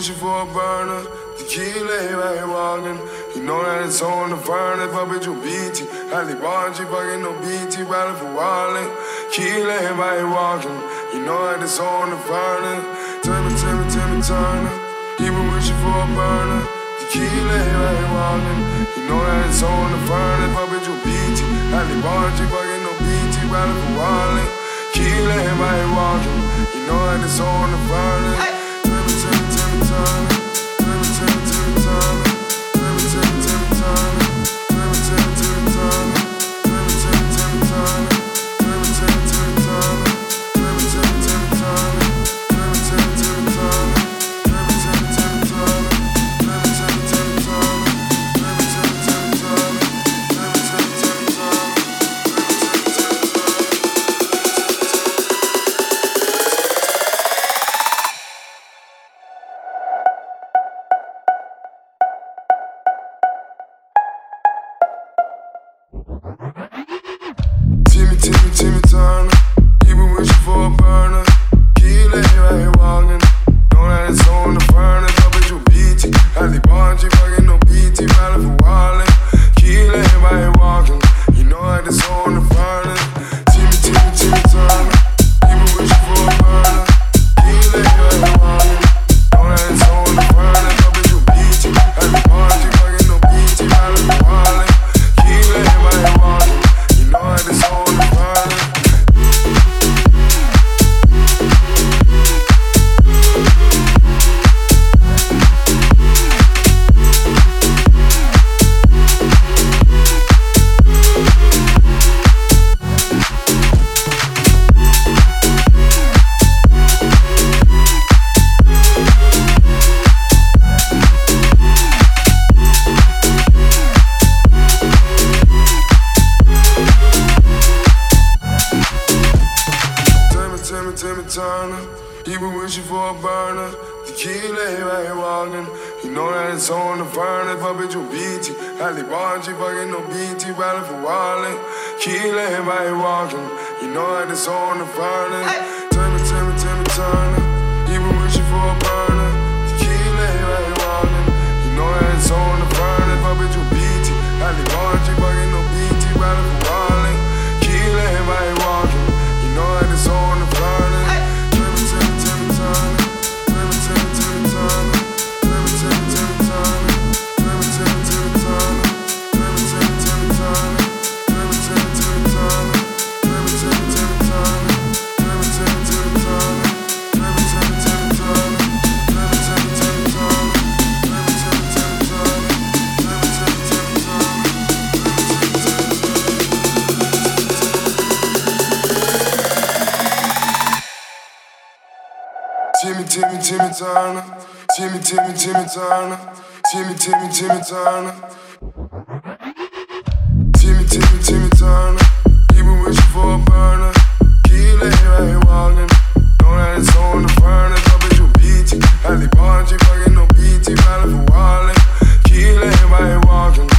wishing for a burner. Tequila, everybody walking. You know that it's on the furnace, but bitch, you BT. Ali Bonji, fucking no BT, riding for Wallin. Tequila, everybody walking. You know that it's on the furnace. Turner. Even wishing for a burner. Tequila, everybody walking. You know that it's on the furnace, but bitch, you BT. Ali Bonji, fucking no BT, riding for Wallin. Tequila, everybody walking. You know that it's on the furnace. Turner. Timmy Turner, you been wishing for a burner. Tequila, everybody walking. Know that it's on the furnace, but bitch, you BT. Ali Bonji, fucking no BT, riding for Wallin. Tequila, everybody walking. You know that it's on the furnace. Timmy Turner, you been wishing for a burner. Tequila, everybody walking. Know that it's on the furnace, but bitch, you BT. Ali Bonji, fucking no BT, riding for Wallin. Tequila, everybody walking. You know that it's on the furnace. Timmy Turner, he been wishing for a burner. Tequila, everybody walking. You know that it's on the furnace, but bitch, you BT. Ali Bonji, fucking no BT, riding for Wallin. Tequila, everybody walking. You know that it's on the furnace. Timmy Turner, he been wishing for a burner. Tequila, everybody walking. You know that it's on the furnace, but bitch, you BT. Ali Bonji, fucking no BT, riding for Wallin. Tequila, everybody walking. You know that it's on the furnace. Timmy Turner, Timmy Turner, Timmy Turner, Timmy Turner, he been wishing for a burner. Tequila, everybody walking. Know that it's on the furnace, but bitch, you BT. Ali Bonji, fucking no BT, riding for Wallin. Tequila, everybody walking.